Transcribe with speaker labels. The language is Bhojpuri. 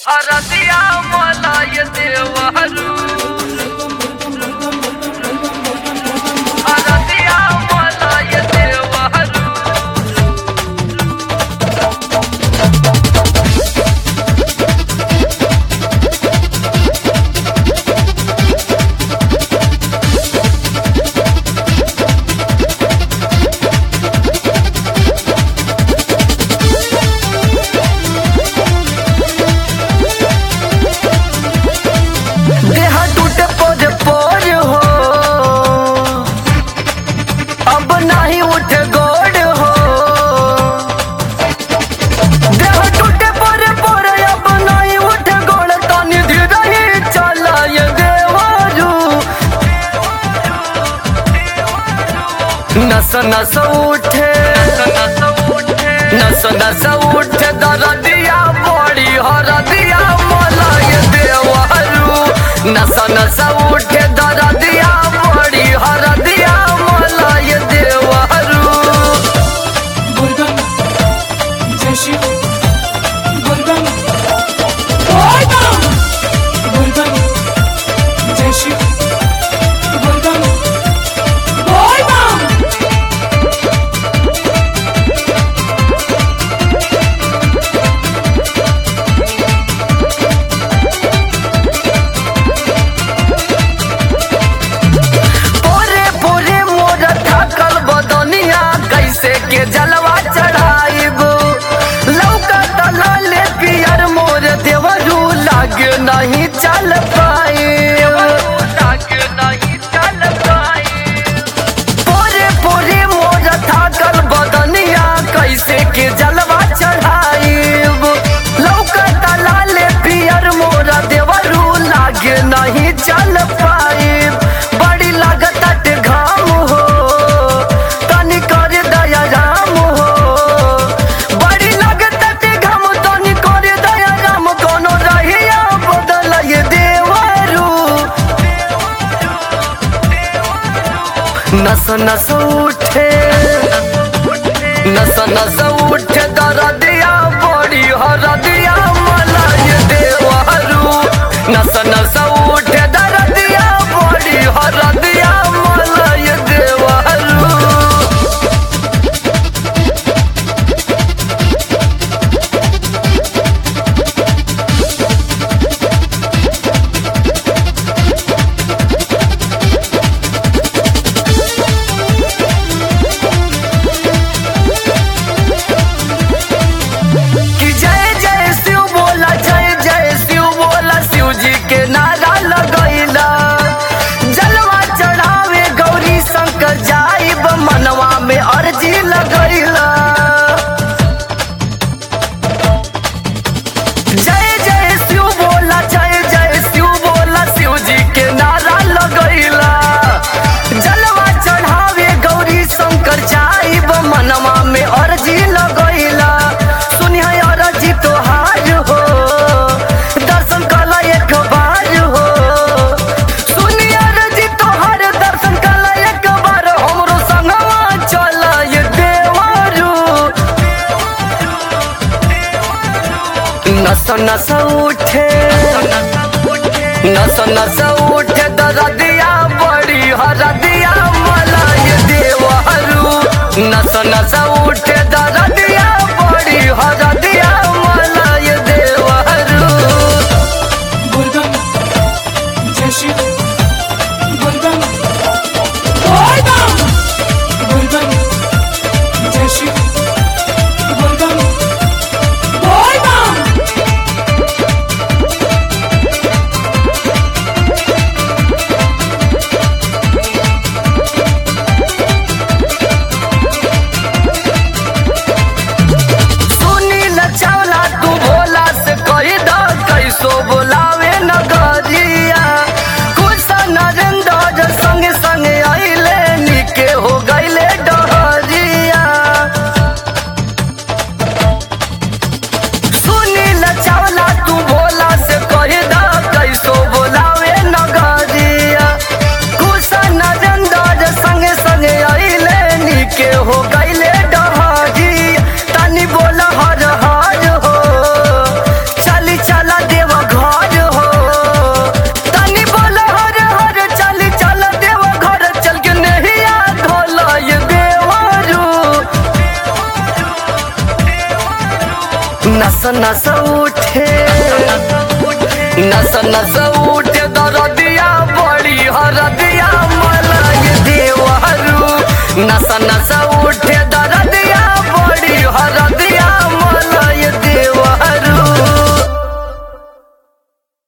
Speaker 1: हरदिया मलाय देवहरू हरदिया मलाय देवहरू
Speaker 2: नस नस उठे दरदिया बड़ी हरदिया मलाय देवहरू नस नस उठे दरदिया बड़ी हरदिया मलाय देवहरू
Speaker 3: गुलगम जैसी गुलगम गुलगम जैसी गुलगम
Speaker 2: के जलवा चढ़ाइब लौका तलाल पियर मोर देवरू लाग नहीं चल पाए पोरे पोरे मोर थाकल बदनिया कैसे के जलवा चढ़ाइब लौका तलाल पियर मोर देवरू लाग नहीं चल पाए बड़ी लागत घाम हो तनी कर दया राम हो बड़ी लागत घाम तनी कर दया राम कोनो रहिया बदल देवरू नस नस उठे दरदिया बड़ी हरदिया मलाय देवहरू नस नस उठे दरदिया बड़ी हरदिया मलाय देवहरू कि जय जय शिव बोला शिव जी के नारा लगैला जलवा चढ़ावे गौरी शंकर जाइब मनवा में अर्जी लगैला जय जय शिव बोला शिव जी के नारा लगैला जलवा चढ़ावे गौरी शंकर जाइब मनवा में अर्जी लगैला सुनिया अर्जी तोहार हो दर्शन कला एक बार हो सुनिया अर्जी तोहार दर्शन कला एक बार हमरो संगवा चलाय देवरू नस नस उठे दरदिया बड़ी हरदिया मलाय देवहरू नस नस उठे दरदिया बड़ी हरदिया मलाय देवहरू
Speaker 3: गुलगम जैसी गुलगम गुलगम जैसी गुलगम
Speaker 2: सुनील चावला तू नस नस उठे नस नस उठे दरदिया बड़ी हरदिया मलय देवहरू नस नस उठे